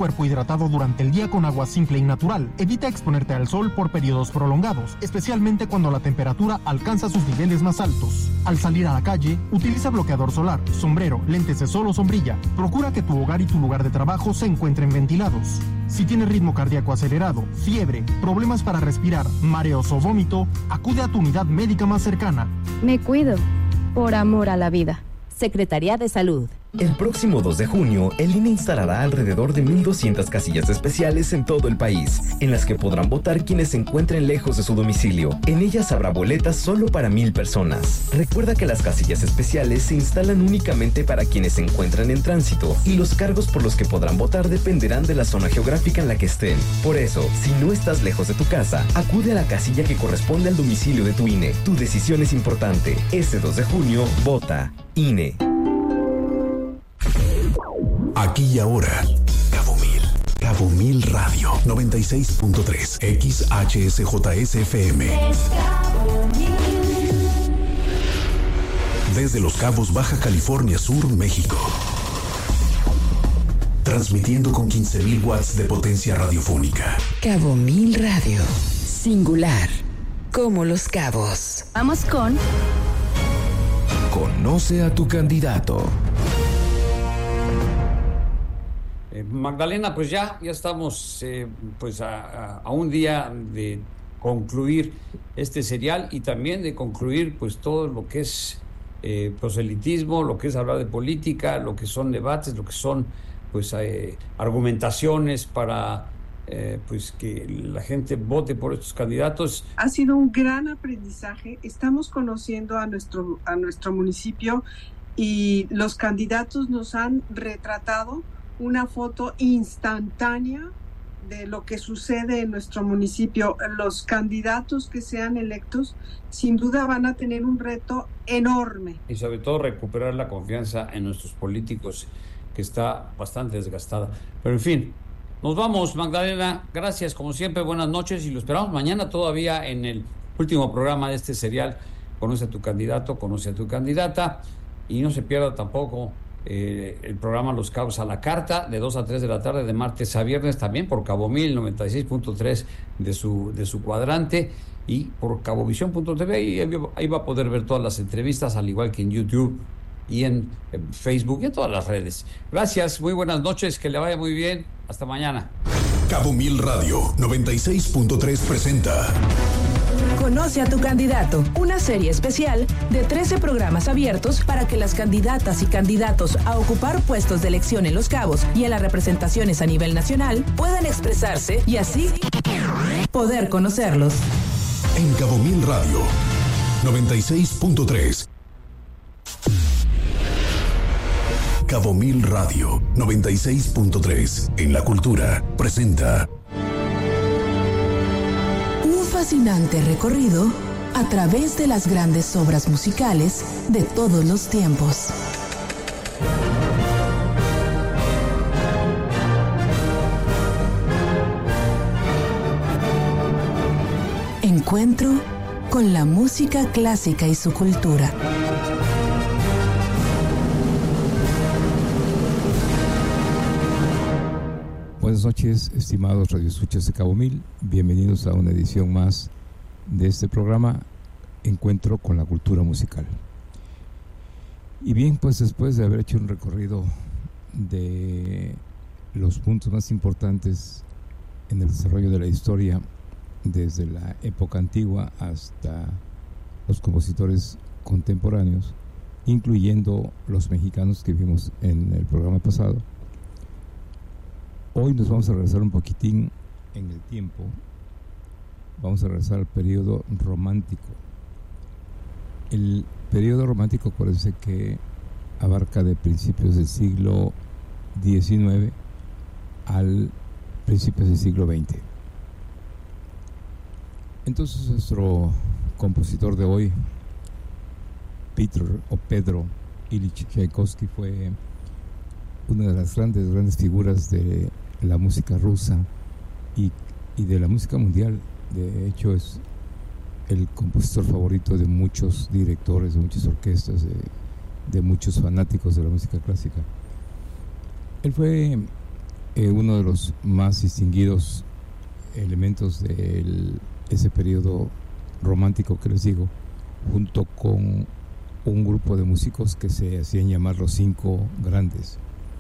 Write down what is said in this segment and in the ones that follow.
cuerpo hidratado durante el día con agua simple y natural. Evita exponerte al sol por periodos prolongados, especialmente cuando la temperatura alcanza sus niveles más altos. Al salir a la calle, utiliza bloqueador solar, sombrero, lentes de sol o sombrilla. Procura que tu hogar y tu lugar de trabajo se encuentren ventilados. Si tienes ritmo cardíaco acelerado, fiebre, problemas para respirar, mareos o vómito, acude a tu unidad médica más cercana. Me cuido, por amor a la vida. Secretaría de Salud. El próximo 2 de junio, el INE instalará alrededor de 1,200 casillas especiales en todo el país, en las que podrán votar quienes se encuentren lejos de su domicilio. En ellas habrá boletas solo para 1,000 personas. Recuerda que las casillas especiales se instalan únicamente para quienes se encuentran en tránsito, y los cargos por los que podrán votar dependerán de la zona geográfica en la que estén. Por eso, si no estás lejos de tu casa, acude a la casilla que corresponde al domicilio de tu INE. Tu decisión es importante. Este 2 de junio, vota INE. Aquí y ahora, Cabo Mil Radio 96.3 XHSJSFM. Desde Los Cabos, Baja California Sur, México. Transmitiendo con 15,000 watts de potencia radiofónica. Cabo Mil Radio. Singular. Como Los Cabos. Vamos con... Conoce a tu candidato. Magdalena, pues ya estamos pues a un día de concluir este serial y también de concluir pues todo lo que es proselitismo, lo que es hablar de política, lo que son debates, lo que son pues argumentaciones para pues que la gente vote por estos candidatos. Ha sido un gran aprendizaje. Estamos conociendo a nuestro municipio y los candidatos nos han retratado una foto instantánea de lo que sucede en nuestro municipio. Los candidatos que sean electos sin duda van a tener un reto enorme. Y sobre todo recuperar la confianza en nuestros políticos, que está bastante desgastada. Pero en fin, nos vamos, Magdalena. Gracias, como siempre, buenas noches y lo esperamos mañana todavía en el último programa de este serial. Conoce a tu candidato, conoce a tu candidata y no se pierda tampoco el programa Los Cabos a la Carta de 2 a 3 de la tarde de martes a viernes, también por Cabo Mil 96.3 de su cuadrante y por cabovisión.tv, y ahí va a poder ver todas las entrevistas, al igual que en YouTube y en Facebook y en todas las redes. Gracias, muy buenas noches, que le vaya muy bien, hasta mañana. Cabo Mil Radio 96.3 presenta Conoce a tu candidato, una serie especial de 13 programas abiertos para que las candidatas y candidatos a ocupar puestos de elección en Los Cabos y en las representaciones a nivel nacional puedan expresarse y así poder conocerlos. en Cabo Mil Radio 96.3. Cabo Mil Radio 96.3 en la cultura presenta Un fascinante recorrido a través de las grandes obras musicales de todos los tiempos. Encuentro con la música clásica y su cultura. Buenas noches, estimados radioescuchas de Cabo Mil. Bienvenidos a una edición más de este programa, Encuentro con la cultura musical. Y bien, pues después de haber hecho un recorrido de los puntos más importantes en el desarrollo de la historia, desde la época antigua hasta los compositores contemporáneos, incluyendo los mexicanos que vimos en el programa pasado, hoy nos vamos a regresar un poquitín en el tiempo. Vamos a regresar al periodo romántico. El periodo romántico, acuérdense que abarca de principios del siglo XIX al principios del siglo XX. Entonces nuestro compositor de hoy, Pedro Ilich Tchaikovsky, fue una de las grandes figuras de la música rusa y de la música mundial. De hecho, es el compositor favorito de muchos directores, de muchas orquestas, de muchos fanáticos de la música clásica. Él fue uno de los más distinguidos elementos de ese periodo romántico que les digo, junto con un grupo de músicos que se hacían llamar los 5 grandes.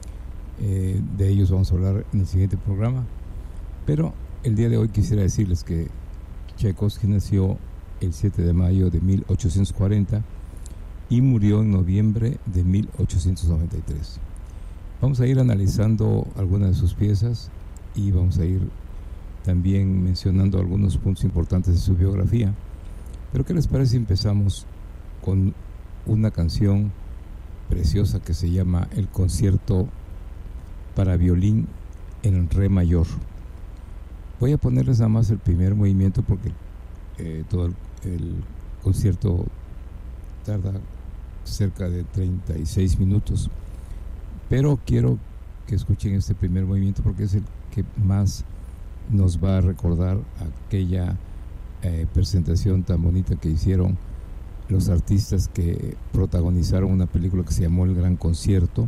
De ellos vamos a hablar en el siguiente programa, pero el día de hoy quisiera decirles que Tchaikovsky nació el 7 de mayo de 1840 y murió en noviembre de 1893. Vamos a ir analizando algunas de sus piezas y vamos a ir también mencionando algunos puntos importantes de su biografía. Pero ¿qué les parece si empezamos con una canción preciosa que se llama El concierto para violín en re mayor? Voy a ponerles nada más el primer movimiento porque todo el concierto tarda cerca de 36 minutos, pero quiero que escuchen este primer movimiento porque es el que más nos va a recordar aquella presentación tan bonita que hicieron los artistas que protagonizaron una película que se llamó El Gran Concierto.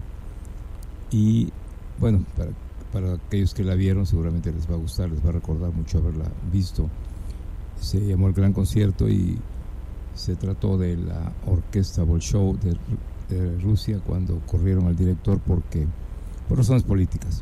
Y bueno, para aquellos que la vieron seguramente les va a gustar, les va a recordar mucho haberla visto. Se llamó El Gran Concierto y se trató de la orquesta Bolshoi de Rusia cuando corrieron al director por razones políticas.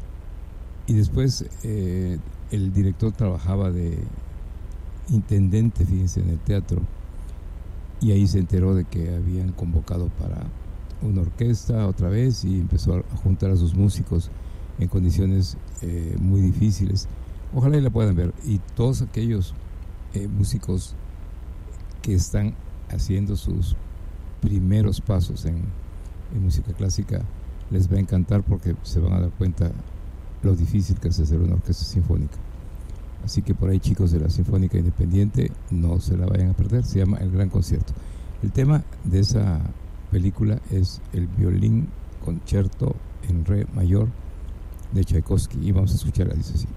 Y después el director trabajaba de intendente, fíjense, en el teatro, y ahí se enteró de que habían convocado para una orquesta otra vez y empezó a juntar a sus músicos en condiciones muy difíciles. Ojalá y la puedan ver. Y todos aquellos músicos que están haciendo sus primeros pasos en música clásica les va a encantar porque se van a dar cuenta lo difícil que es hacer una orquesta sinfónica. Así que por ahí, chicos de la Sinfónica Independiente, no se la vayan a perder. Se llama El Gran Concierto. El tema de esa película es el violín concierto en re mayor de Tchaikovsky y vamos a escucharla, dice así.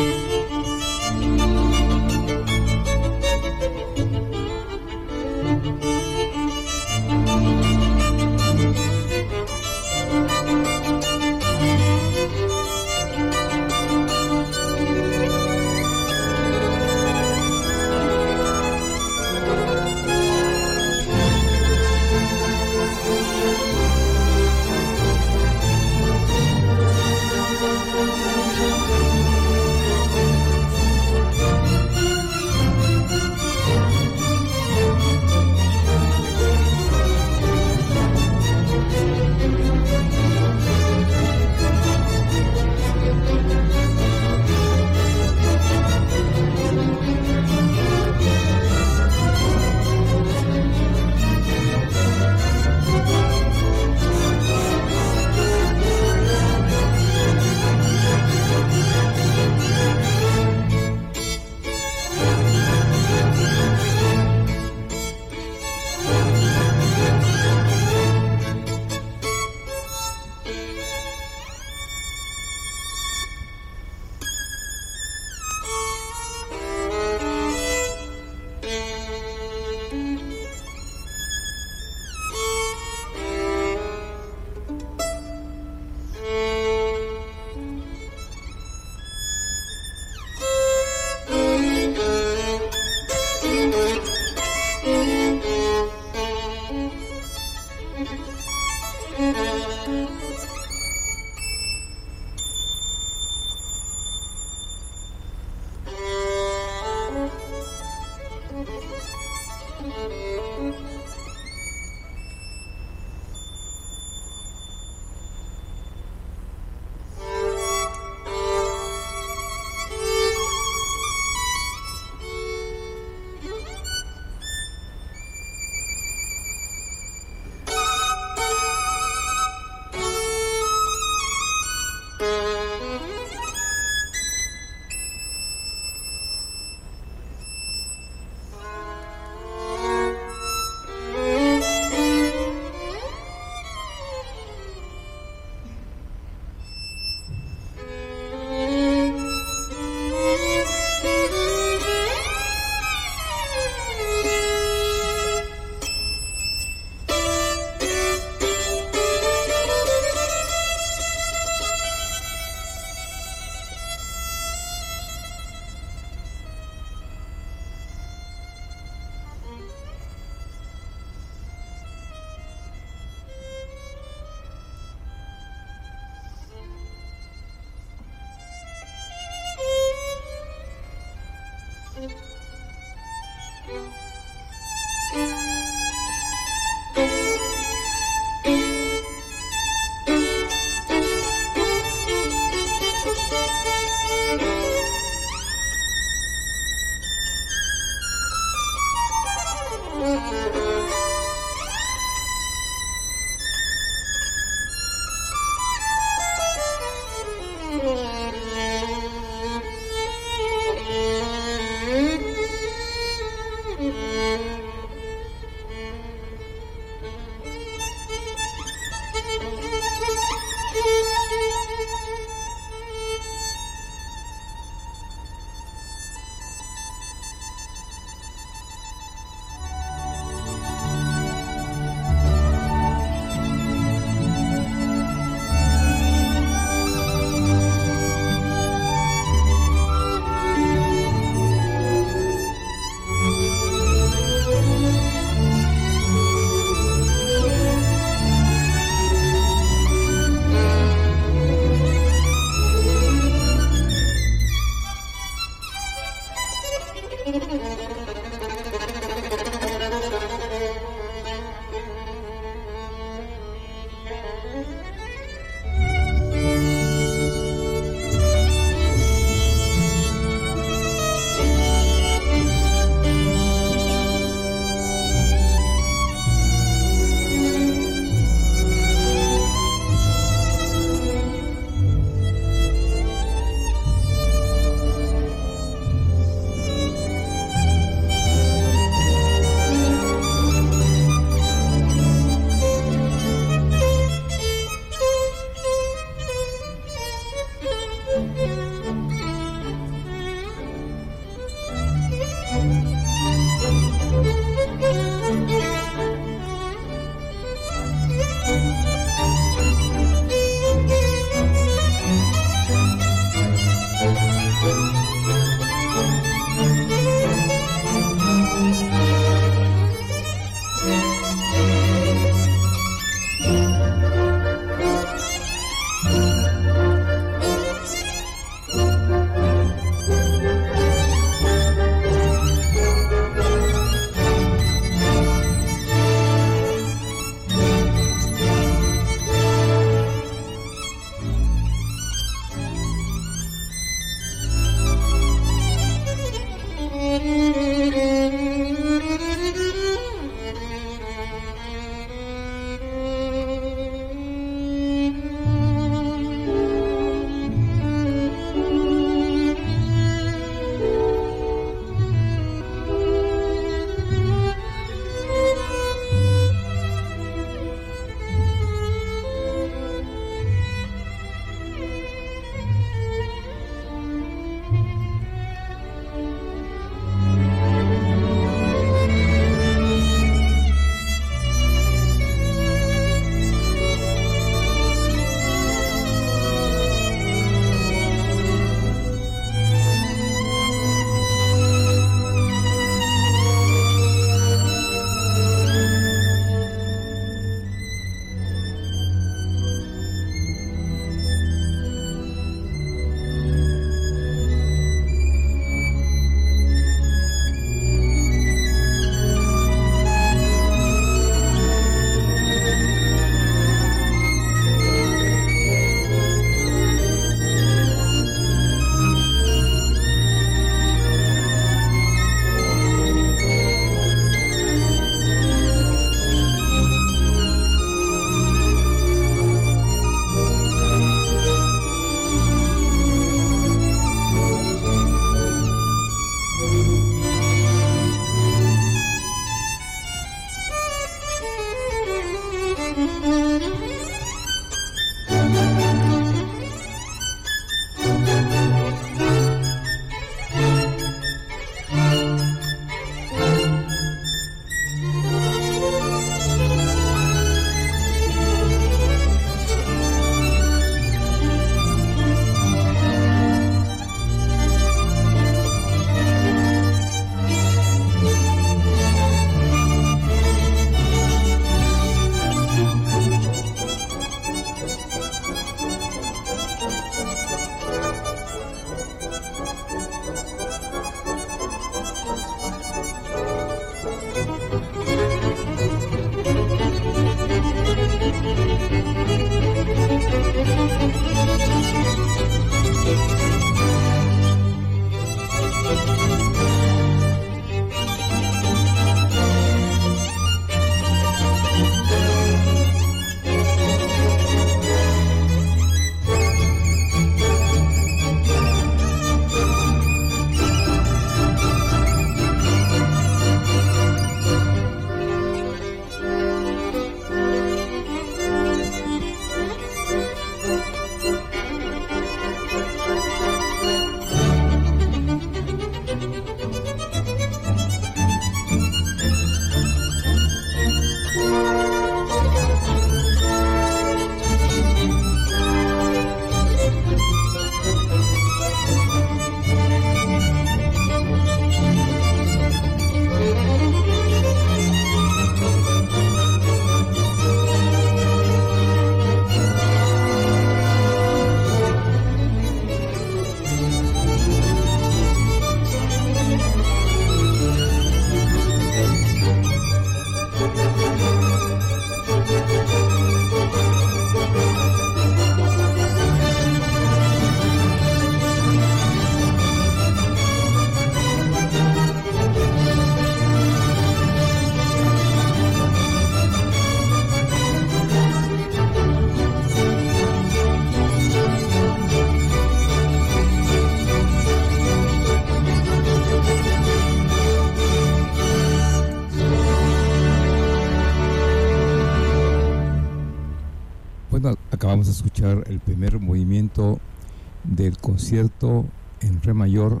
Acabamos de escuchar el primer movimiento del concierto en re mayor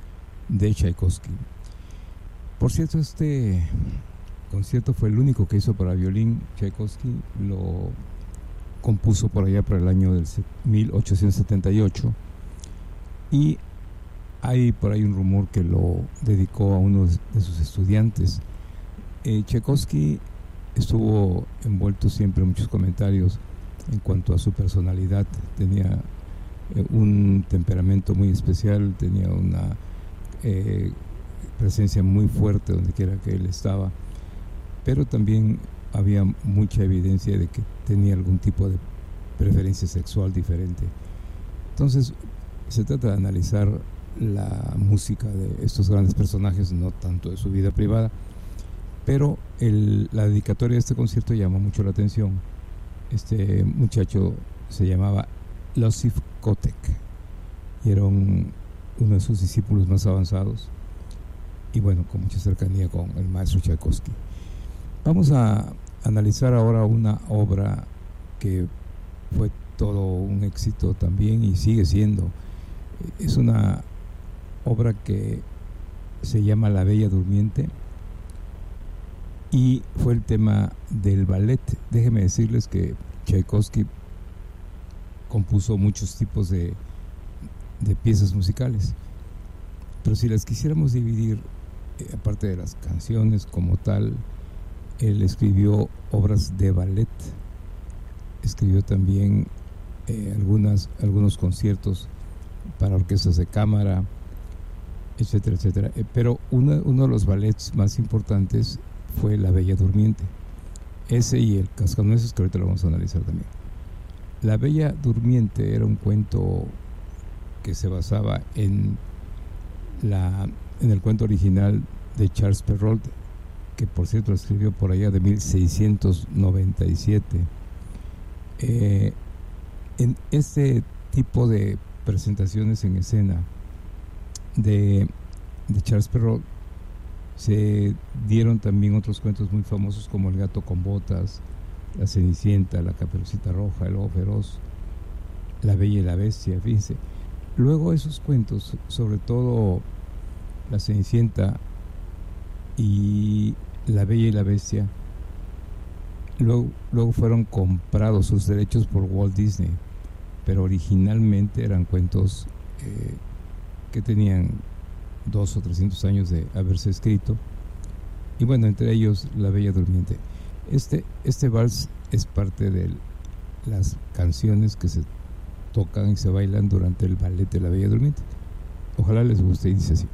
de Tchaikovsky. Por cierto, este concierto fue el único que hizo para violín. Tchaikovsky lo compuso por allá para el año del 1878 y hay por ahí un rumor que lo dedicó a uno de sus estudiantes. Tchaikovsky estuvo envuelto siempre en muchos comentarios en cuanto a su personalidad. Tenía un temperamento muy especial, tenía una presencia muy fuerte donde quiera que él estaba, pero también había mucha evidencia de que tenía algún tipo de preferencia sexual diferente. Entonces se trata de analizar la música de estos grandes personajes, no tanto de su vida privada, pero la dedicatoria de este concierto llama mucho la atención. Este muchacho se llamaba Iosif Kotek y era uno de sus discípulos más avanzados y bueno, con mucha cercanía con el maestro Tchaikovsky. Vamos a analizar ahora una obra que fue todo un éxito también y sigue siendo. Es una obra que se llama La Bella Durmiente y fue el tema del ballet. Déjenme decirles que Tchaikovsky compuso muchos tipos de piezas musicales, pero si las quisiéramos dividir, aparte de las canciones como tal, él escribió obras de ballet, escribió también algunos conciertos para orquestas de cámara, etcétera, etcétera. Pero uno de los ballets más importantes fue La Bella Durmiente. Ese y el Cascanueces, que ahorita lo vamos a analizar también. La Bella Durmiente era un cuento que se basaba en el cuento original de Charles Perrault, que por cierto lo escribió por allá de 1697. En este tipo de presentaciones en escena de Charles Perrault se dieron también otros cuentos muy famosos como El gato con botas La Cenicienta, La Caperucita Roja, El Lobo Feroz, La Bella y la Bestia, fíjense. Luego esos cuentos, sobre todo La Cenicienta y La Bella y la Bestia, luego fueron comprados sus derechos por Walt Disney, pero originalmente eran cuentos que tenían 200 o 300 años de haberse escrito, y bueno, entre ellos La Bella Durmiente. Este vals es parte de las canciones que se tocan y se bailan durante el ballet de La Bella Durmiente. Ojalá les guste, y dice así.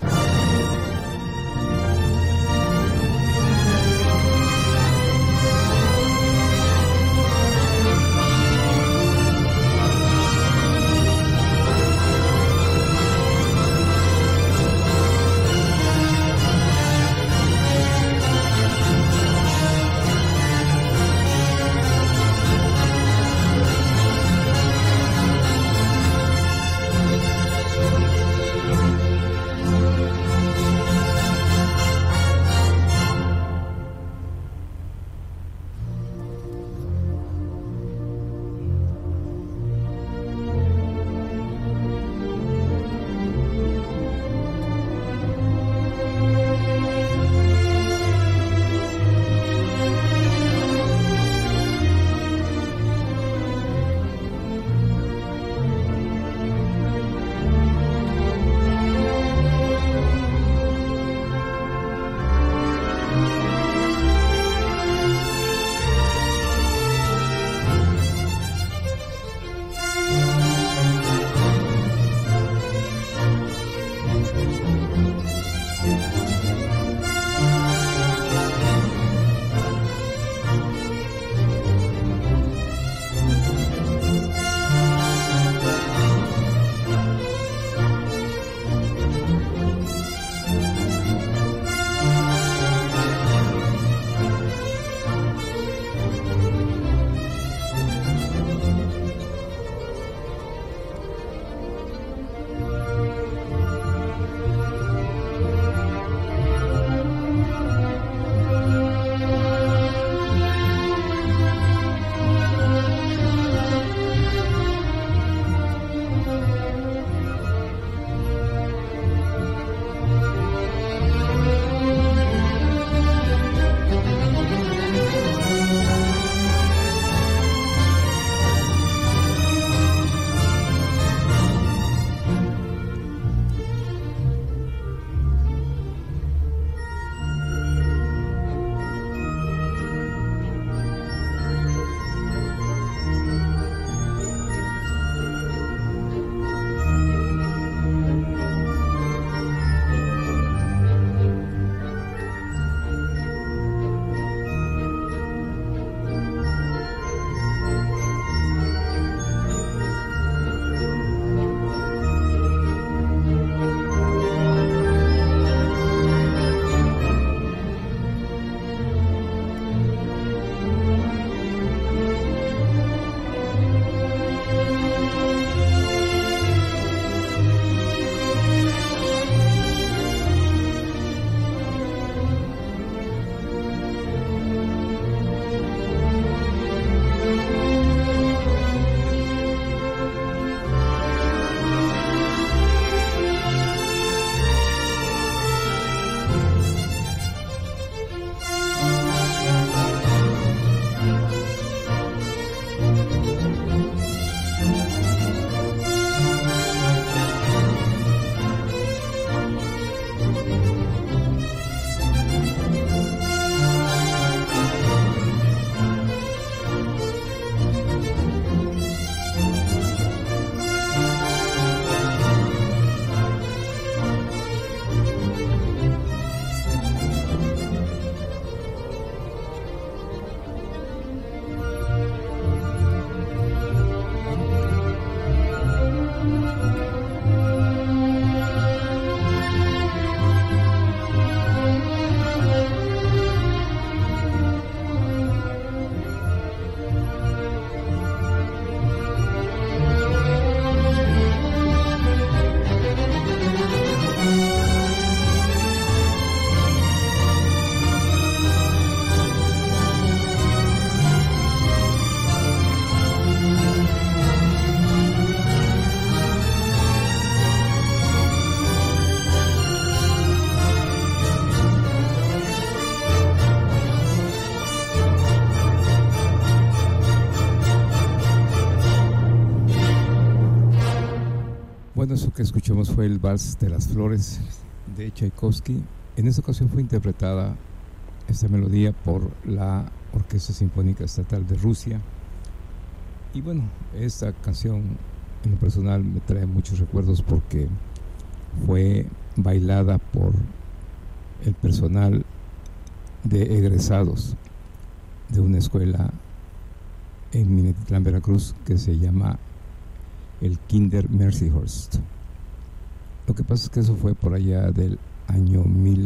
que escuchamos fue el Vals de las Flores de Tchaikovsky. En esta ocasión fue interpretada esta melodía por la Orquesta Sinfónica Estatal de Rusia. Y bueno, esta canción en lo personal me trae muchos recuerdos porque fue bailada por el personal de egresados de una escuela en Minatitlán, Veracruz, que se llama el Kinder Mercyhurst. Lo que pasa es que eso fue por allá del año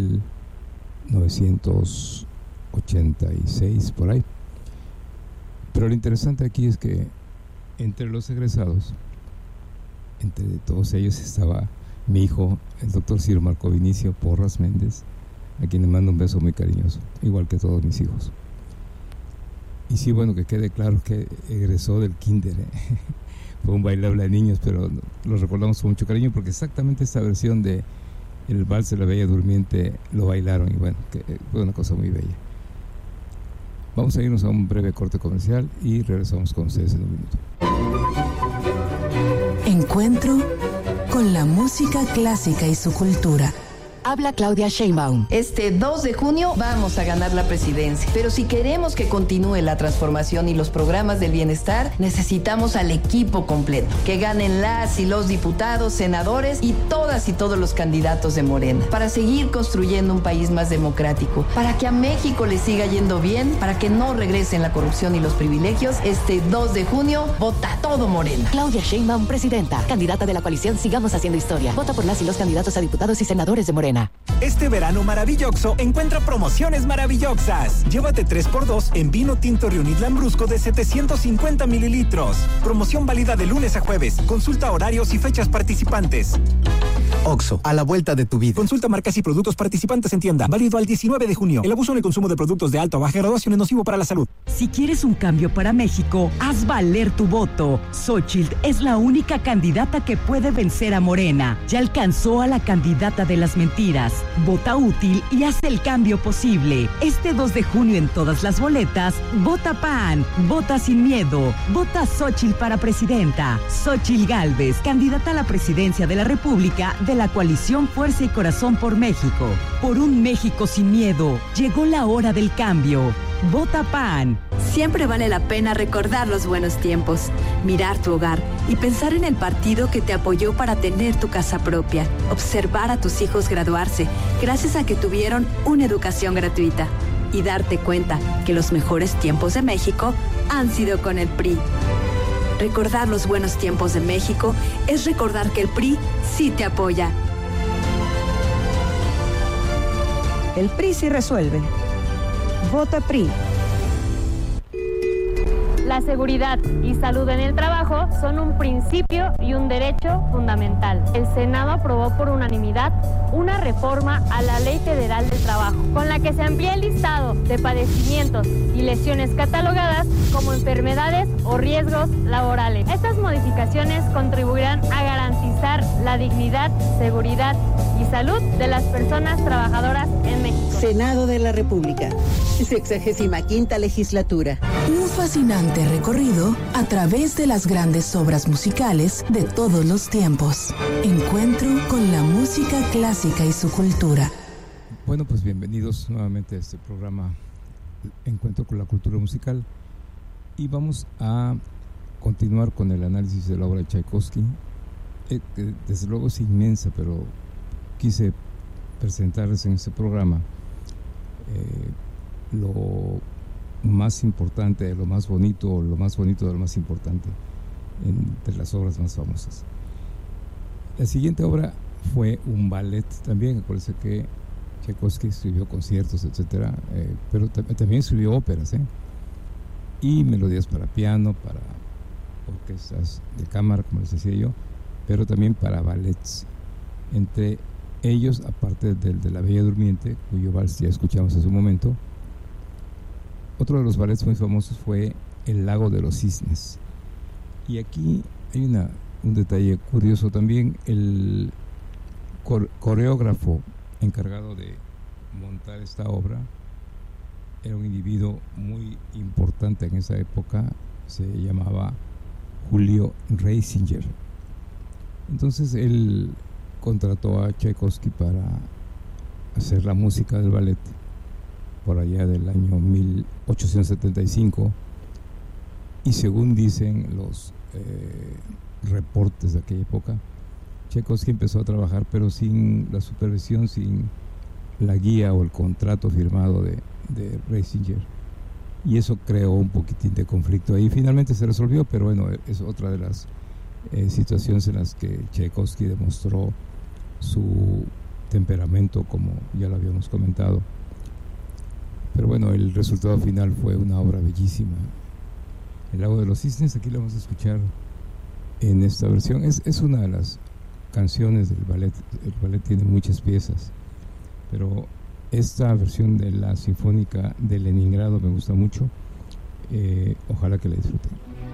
1986, por ahí. Pero lo interesante aquí es que entre los egresados, entre todos ellos estaba mi hijo, el doctor Ciro Marco Vinicio Porras Méndez, a quien le mando un beso muy cariñoso, igual que todos mis hijos. Y sí, bueno, que quede claro que egresó del kinder, fue un bailable de niños, pero lo recordamos con mucho cariño porque exactamente esta versión de el Vals de la Bella Durmiente lo bailaron y bueno, que fue una cosa muy bella. Vamos a irnos a un breve corte comercial y regresamos con ustedes en un minuto. Encuentro con la música clásica y su cultura. Habla Claudia Sheinbaum. Este 2 de junio vamos a ganar la presidencia. Pero si queremos que continúe la transformación y los programas del bienestar, necesitamos al equipo completo. Que ganen las y los diputados, senadores y todas y todos los candidatos de Morena. Para seguir construyendo un país más democrático. Para que a México le siga yendo bien. Para que no regresen la corrupción y los privilegios. Este 2 de junio, vota todo Morena. Claudia Sheinbaum, presidenta. Candidata de la coalición Sigamos Haciendo Historia. Vota por las y los candidatos a diputados y senadores de Morena. Este verano maravilloso encuentra promociones maravillosas. Llévate 3x2 en vino tinto Riunit Lambrusco de 750 mililitros. Promoción válida de lunes a jueves. Consulta horarios y fechas participantes. Oxxo, a la vuelta de tu vida. Consulta marcas y productos participantes en tienda. Válido al 19 de junio. El abuso en el consumo de productos de alta o baja graduación es nocivo para la salud. Si quieres un cambio para México, haz valer tu voto. Xóchitl es la única candidata que puede vencer a Morena. Ya alcanzó a la candidata de las mentiras. Vota útil y haz el cambio posible. Este 2 de junio en todas las boletas, vota PAN, vota sin miedo, vota Xóchitl para presidenta. Xóchitl Gálvez, candidata a la presidencia de la República de la coalición Fuerza y Corazón por México. Por un México sin miedo, llegó la hora del cambio. Vota PAN. Siempre vale la pena recordar los buenos tiempos, mirar tu hogar y pensar en el partido que te apoyó para tener tu casa propia, observar a tus hijos graduarse gracias a que tuvieron una educación gratuita y darte cuenta que los mejores tiempos de México han sido con el PRI. Recordar los buenos tiempos de México es recordar que el PRI sí te apoya. El PRI sí resuelve. Vota PRI. La seguridad y salud en el trabajo son un principio y un derecho fundamental. El Senado aprobó por unanimidad una reforma a la Ley Federal del Trabajo, con la que se amplía el listado de padecimientos y lesiones catalogadas como enfermedades o riesgos laborales. Estas modificaciones contribuirán a garantizar la dignidad, seguridad y salud de las personas trabajadoras en México. Senado de la República, 65ª legislatura. Un fascinante recorrido a través de las grandes obras musicales de todos los tiempos. Encuentro con la música clásica y su cultura. Bueno, pues bienvenidos nuevamente a este programa Encuentro con la cultura musical y vamos a continuar con el análisis de la obra de Tchaikovsky. Desde luego es inmensa, pero quise presentarles en este programa lo más importante, lo más bonito de lo más importante entre las obras más famosas. La siguiente obra fue un ballet también. Acuérdense que Tchaikovsky escribió conciertos, etcétera, pero también escribió óperas, y melodías para piano, para orquestas de cámara, como les decía yo, pero también para ballets. Entre ellos, aparte del de La Bella Durmiente, cuyo vals ya escuchamos hace un momento, otro de los ballets muy famosos fue El Lago de los Cisnes. Y aquí hay un detalle curioso también. El coreógrafo encargado de montar esta obra era un individuo muy importante en esa época, se llamaba Julio Reisinger. Entonces él contrató a Tchaikovsky para hacer la música del ballet por allá del año 1875, y según dicen los reportes de aquella época, Tchaikovsky empezó a trabajar pero sin la supervisión, sin la guía o el contrato firmado de Reisinger, y eso creó un poquitín de conflicto ahí. Finalmente se resolvió, pero bueno, es otra de las situaciones en las que Tchaikovsky demostró su temperamento, como ya lo habíamos comentado. Pero bueno, el resultado final fue una obra bellísima. El lago de los cisnes, aquí lo vamos a escuchar en esta versión. Es una de las canciones del ballet. El ballet tiene muchas piezas, pero esta versión de la Sinfónica de Leningrado me gusta mucho. Ojalá que la disfruten.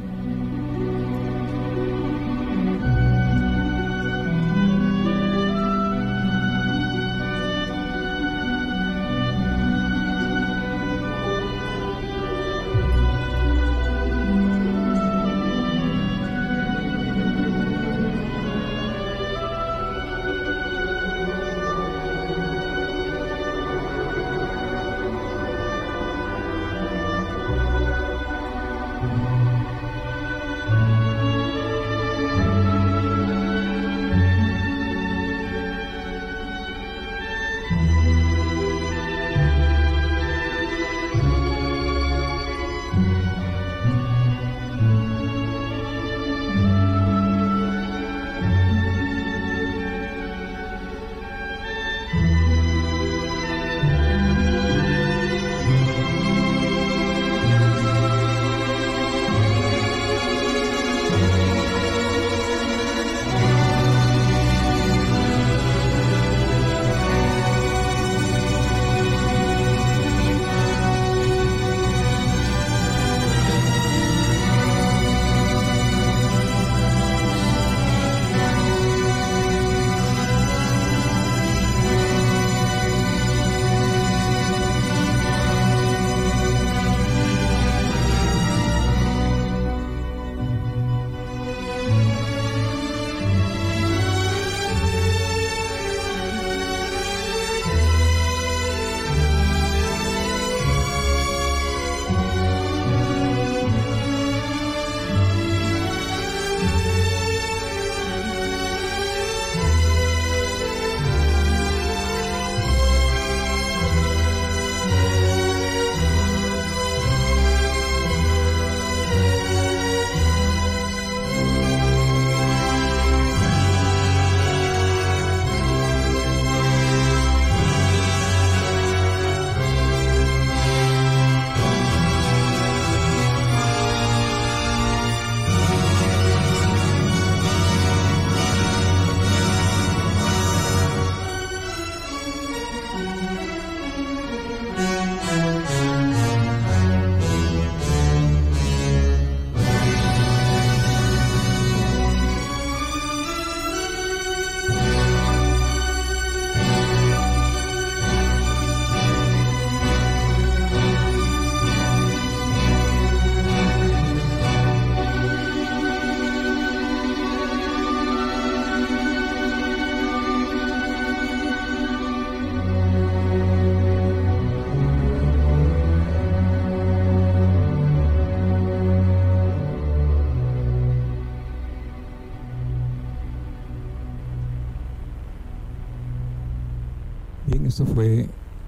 Bien, esto fue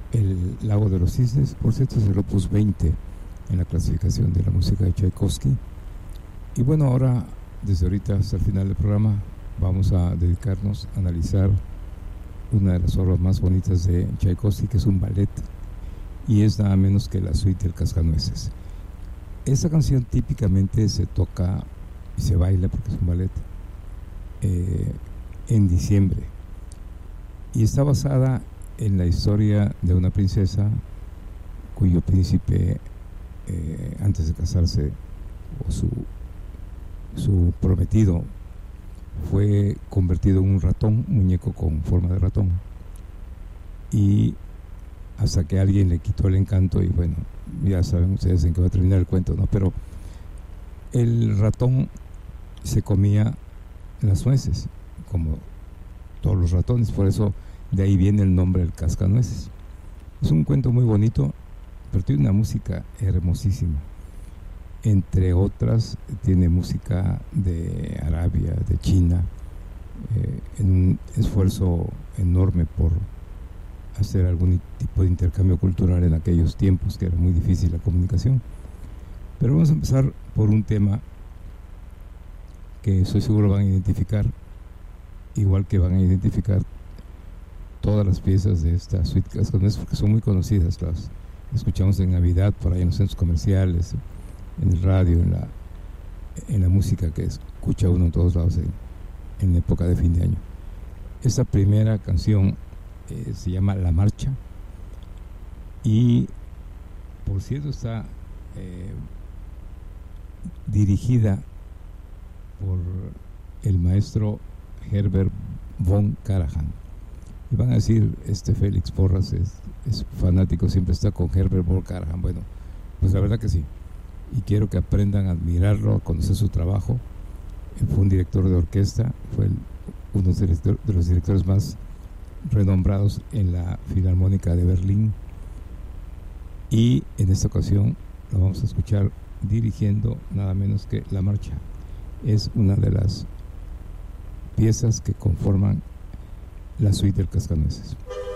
el Lago de los Cisnes. Por cierto, es el opus 20 en la clasificación de la música de Tchaikovsky. Y bueno, ahora, desde ahorita hasta el final del programa, vamos a dedicarnos a analizar una de las obras más bonitas de Tchaikovsky, que es un ballet, y es nada menos que la suite del Cascanueces. Esta canción típicamente se toca y se baila, porque es un ballet, en diciembre, y está basada en la historia de una princesa cuyo príncipe, antes de casarse, o su prometido, fue convertido en un ratón, un muñeco con forma de ratón, y hasta que alguien le quitó el encanto, y bueno, ya saben ustedes en qué va a terminar el cuento, ¿no? Pero el ratón se comía las nueces como todos los ratones, por eso de ahí viene el nombre del Cascanueces. Es un cuento muy bonito, pero tiene una música hermosísima. Entre otras, tiene música de Arabia, de China, en un esfuerzo enorme por hacer algún tipo de intercambio cultural en aquellos tiempos, que era muy difícil la comunicación. Pero vamos a empezar por un tema que estoy seguro van a identificar, igual que van a identificar todas las piezas de esta suite Cascanueces, porque son muy conocidas, las escuchamos en Navidad, por ahí en los centros comerciales, en el radio, en la música que escucha uno en todos lados en época de fin de año. Esta primera canción se llama La Marcha, y por cierto está dirigida por el maestro Herbert von Karajan. Y van a decir, Félix Porras es fanático, siempre está con Herbert von Karajan. Bueno, pues la verdad que sí, y quiero que aprendan a admirarlo, a conocer su trabajo. Fue un director de orquesta, fue uno de los directores más renombrados en la Filarmónica de Berlín, y en esta ocasión lo vamos a escuchar dirigiendo nada menos que La Marcha. Es una de las piezas que conforman la suite del Cascanueces.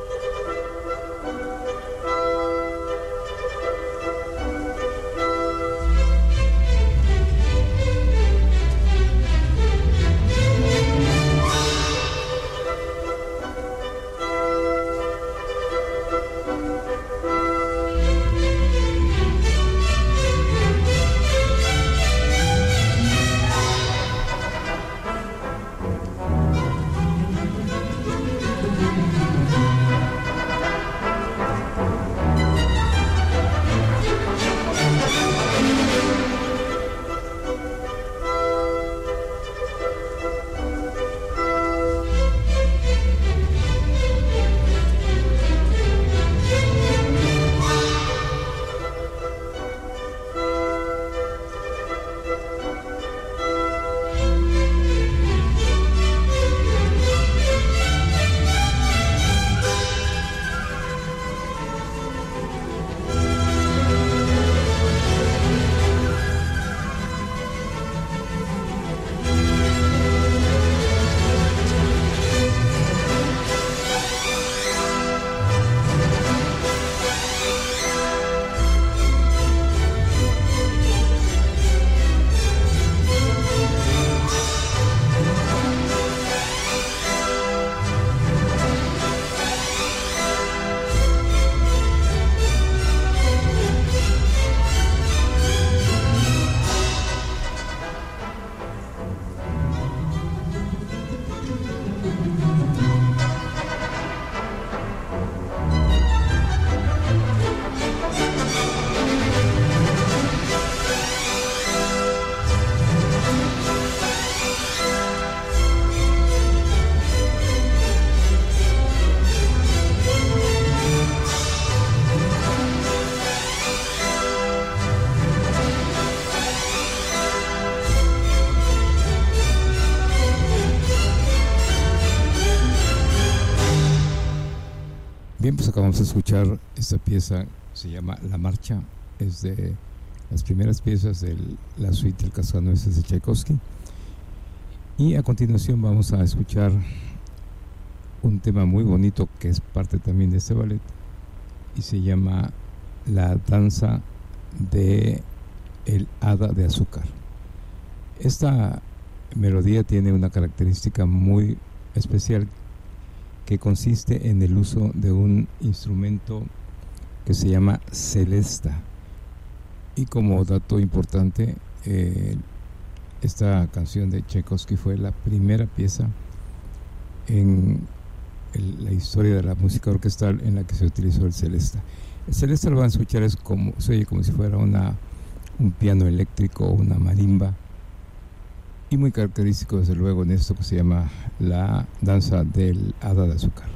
Bien, pues acabamos de escuchar esta pieza, se llama La Marcha, es de las primeras piezas de la suite del Cascanueces de Tchaikovsky. Y a continuación vamos a escuchar un tema muy bonito que es parte también de este ballet y se llama La Danza de el Hada de Azúcar. Esta melodía tiene una característica muy especial que consiste en el uso de un instrumento que se llama celesta. Y como dato importante, esta canción de Tchaikovsky fue la primera pieza en la historia de la música orquestal en la que se utilizó el celesta. El celesta, lo van a escuchar, se oye como si fuera un piano eléctrico o una marimba, y muy característico desde luego en esto que se llama la danza del Hada de Azúcar.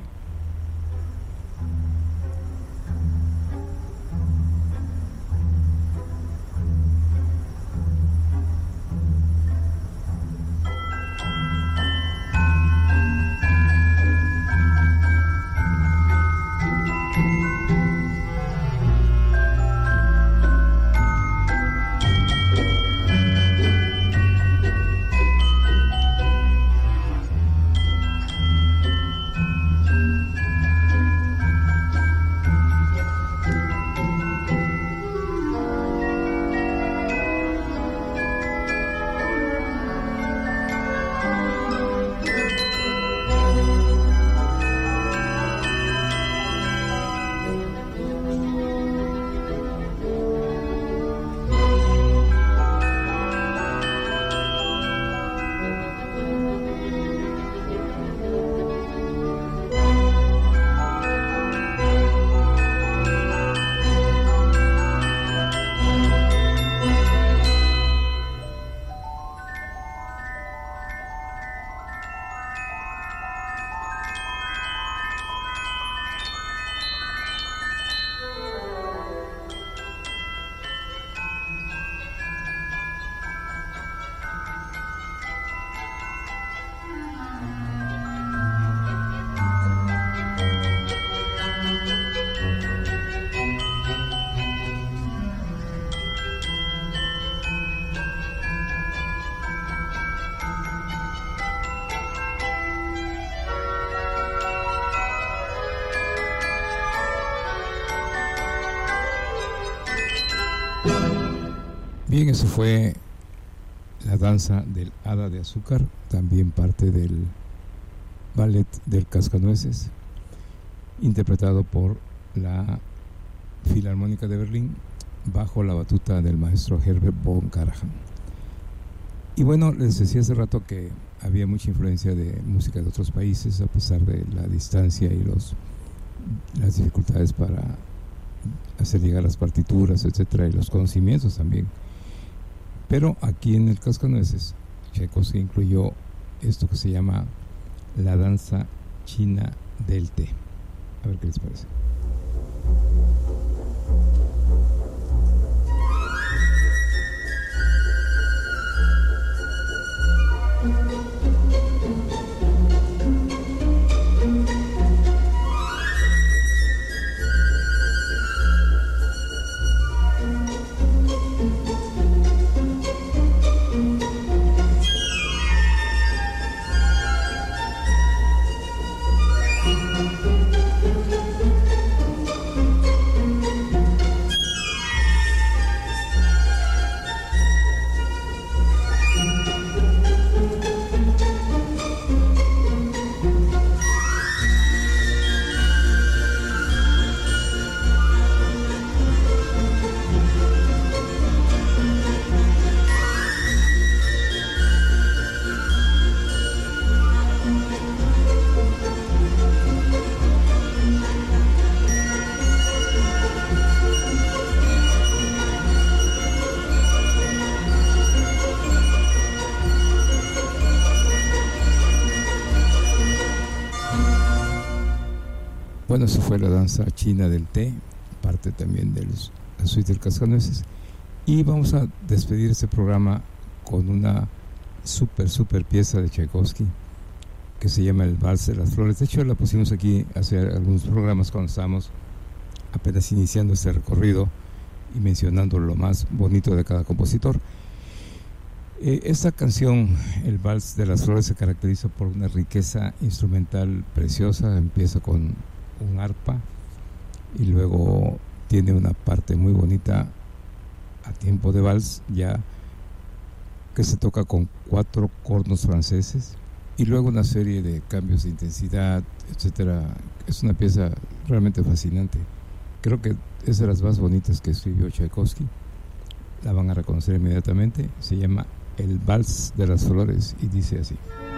Bien, eso fue la danza del Hada de Azúcar, también parte del ballet del Cascanueces, interpretado por la Filarmónica de Berlín bajo la batuta del maestro Herbert von Karajan. Y bueno, les decía hace rato que había mucha influencia de música de otros países, a pesar de la distancia y las dificultades para hacer llegar las partituras, etcétera, y los conocimientos también. Pero aquí en el Cascanueces, Tchaikovsky incluyó esto que se llama la danza china del té. A ver qué les parece. Bueno, eso fue la danza china del té, parte también de la suite del Cascanueces. Y vamos a despedir este programa con una super pieza de Tchaikovsky que se llama el Vals de las Flores. De hecho, la pusimos aquí hace algunos programas cuando estábamos apenas iniciando este recorrido y mencionando lo más bonito de cada compositor. Esta canción, el Vals de las Flores, se caracteriza por una riqueza instrumental preciosa. Empieza con un arpa y luego tiene una parte muy bonita a tiempo de vals, ya que se toca con 4 cornos franceses y luego una serie de cambios de intensidad, etcétera. Es una pieza realmente fascinante. Creo que es de las más bonitas que escribió Tchaikovsky. La van a reconocer inmediatamente. Se llama el Vals de las Flores y dice así.